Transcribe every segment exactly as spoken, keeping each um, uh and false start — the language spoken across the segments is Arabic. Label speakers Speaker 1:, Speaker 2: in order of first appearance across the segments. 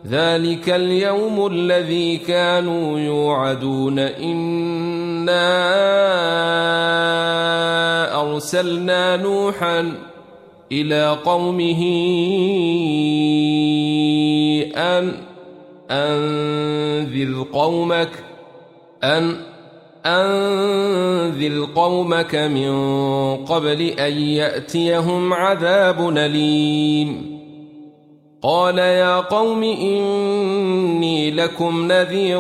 Speaker 1: ذلك اليوم الذي كانوا يوعدون إنا أرسلنا نوحا إلى قومه أن أنذر قومك أن أنذر قومك من قبل أن يأتيهم عذاب أليم قال يا قوم إني لكم نذير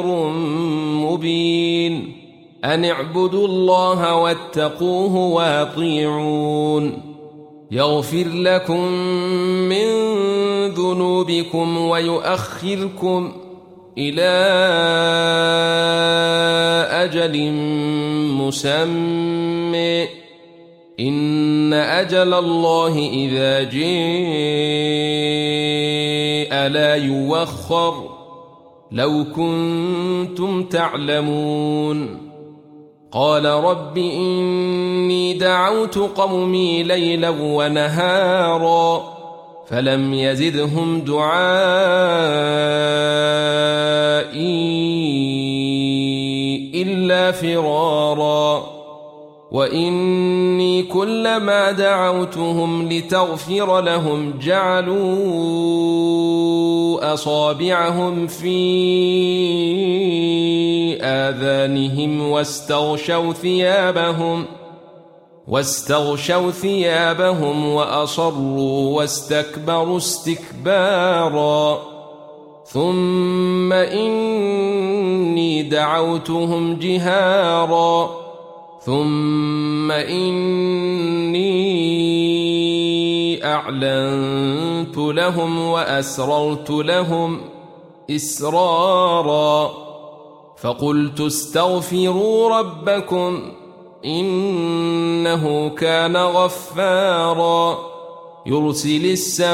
Speaker 1: مبين أن اعبدوا الله واتقوه وأطيعون يغفر لكم من ذنوبكم ويؤخركم إلى أجل مسمى إن أجل الله إذا جاء لا يوخر لو كنتم تعلمون قال رب إني دعوت قومي ليلا ونهارا فلم يزدهم دعائي إلا فرارا وإني كلما دعوتهم لتغفر لهم جعلوا أصابعهم في آذانهم واستغشوا ثيابهم واستغشوا ثيابهم وأصروا واستكبروا استكبارا ثم إني دعوتهم جهارا ثم إني أعلنت لهم وأسررت لهم إسرارا فقلت استغفروا ربكم إنه كان غفارا يرسل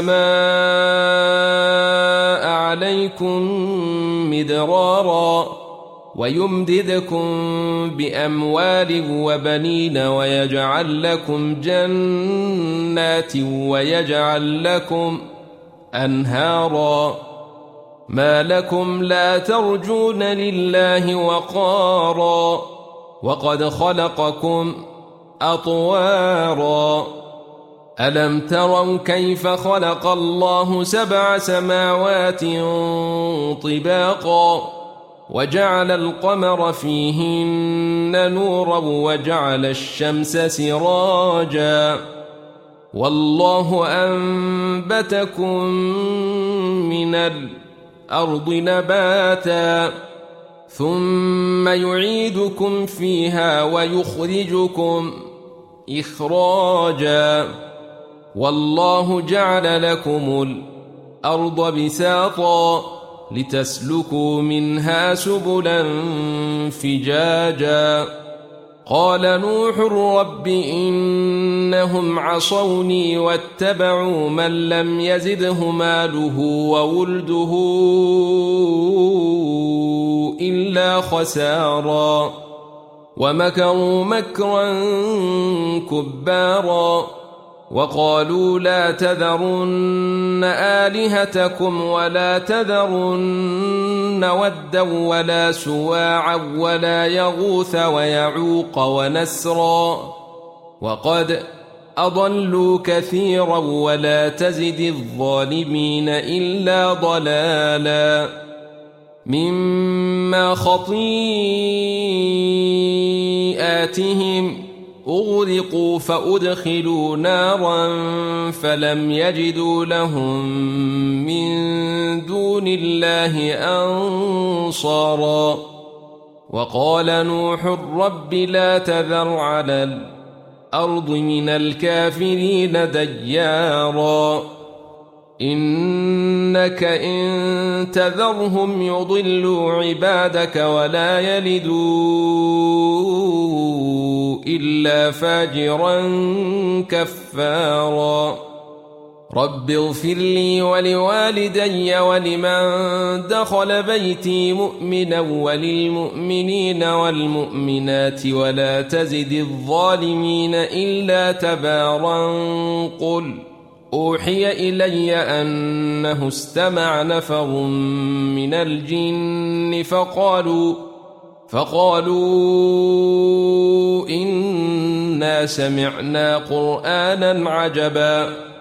Speaker 1: السماء عليكم مدرارا ويمددكم بأموال وبنين ويجعل لكم جنات ويجعل لكم أنهارا ما لكم لا ترجون لله وقارا وقد خلقكم أطوارا ألم تروا كيف خلق الله سبع سماوات طباقا وجعل القمر فيهن نورا وجعل الشمس سراجا والله أنبتكم من الأرض نباتا ثم يعيدكم فيها ويخرجكم إخراجا والله جعل لكم الأرض بساطا لتسلكوا منها سبلا فجاجا قال نوح رب إنهم عصوني واتبعوا من لم يزده ماله وولده إلا خسارا ومكروا مكرا كبارا وقالوا لا تذرن آلهتكم ولا تذرن ودا ولا سواعا ولا يغوث ويعوق ونسرا وقد أضلوا كثيرا ولا تزد الظالمين إلا ضلالا مما خطيئاتهم أغرقوا فأدخلوا نارا فلم يجدوا لهم من دون الله أنصارا وقال نوح رب لا تذر على الأرض من الكافرين ديارا إنك إن تذرهم يضلوا عبادك ولا يلدوا إلا فاجرا كفارا رب اغفر لي ولوالدي ولمن دخل بيتي مؤمنا وللمؤمنين والمؤمنات ولا تزد الظالمين إلا تبارا قل أوحي إلي أنه استمع نفر من الجن فقالوا فقالوا إنا سمعنا قرآنا عجبا